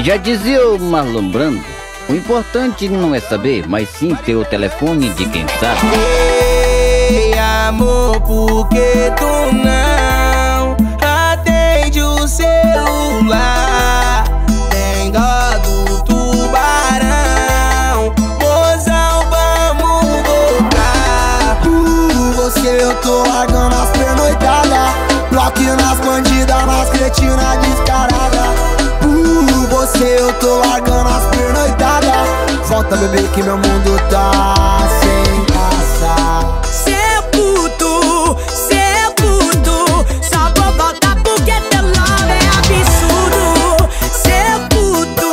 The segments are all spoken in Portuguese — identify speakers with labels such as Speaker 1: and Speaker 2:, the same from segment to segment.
Speaker 1: Já dizia o Marlon Brando, o importante não é saber, mas sim ter o telefone de quem sabe.
Speaker 2: Ei, amor, por que tu não atende o celular? Tem dó do tubarão, mozão, vamos voltar.
Speaker 3: Você eu tô largando as pernoitadas, bloco nas bandidas, nas cretinas descarada. Você eu tô largando as pernoitadas, volta bebê que meu mundo tá sem graça.
Speaker 2: Seu puto, só vou voltar porque teu love é absurdo. Seu puto,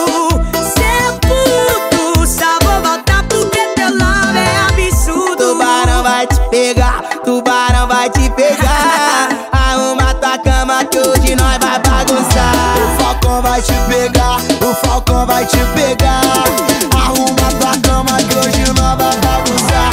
Speaker 2: só vou voltar porque teu love é absurdo. Tubarão vai te pegar, tubarão vai te pegar. Arruma tua cama que hoje nós vai bagunçar.
Speaker 3: O falcão vai te pegar, o falcão vai te pegar. Arruma tua cama que hoje nós vai bagunçar.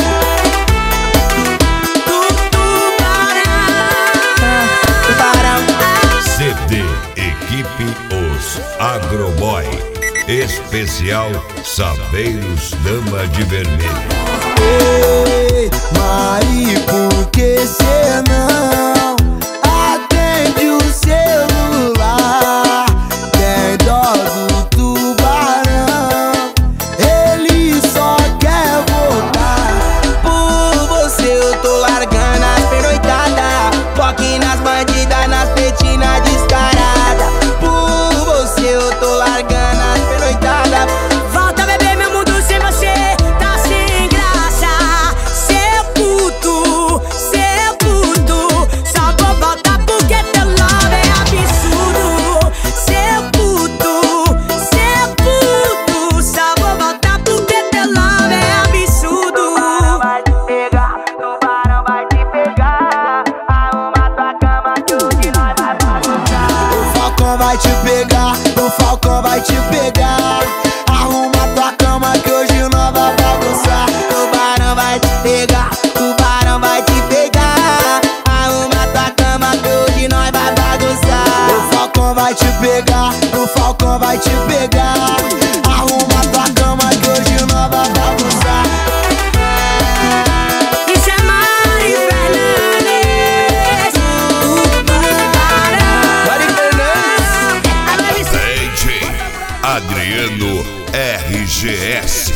Speaker 4: CD Equipe Os Agroboy. Especial Saveiros Dama de Vermelho.
Speaker 3: Ei, Mari, por que cê não atende o celular? Tem dó do tubarão, ele só quer voltar.
Speaker 2: Por você eu tô largando as pernoitadas, foque nas bandidas, nas petinas descaradas. Por você eu tô largando as pernoitadas. Volta bebê, meu mundo sem você tá sem graça. Seu puto, só vou voltar porque teu love é absurdo. Seu puto, só vou voltar porque teu love é absurdo. Tubarão vai te pegar, tubarão vai te pegar. Arruma tua cama que hoje nós vai bagunçar.
Speaker 3: O falcão vai te pegar, o falcão vai te pegar. Arruma tua cama que hoje nós vai bagunçar.
Speaker 2: Tubarão vai te pegar, tubarão vai te pegar. Arruma tua cama que hoje nós vai bagunçar.
Speaker 3: O falcão vai te pegar, o falcão vai te pegar. Arruma tua cama que hoje nós vai bagunçar.
Speaker 2: Isso é Mari Fernandes, tubarão.
Speaker 4: DJ Adriano RGS.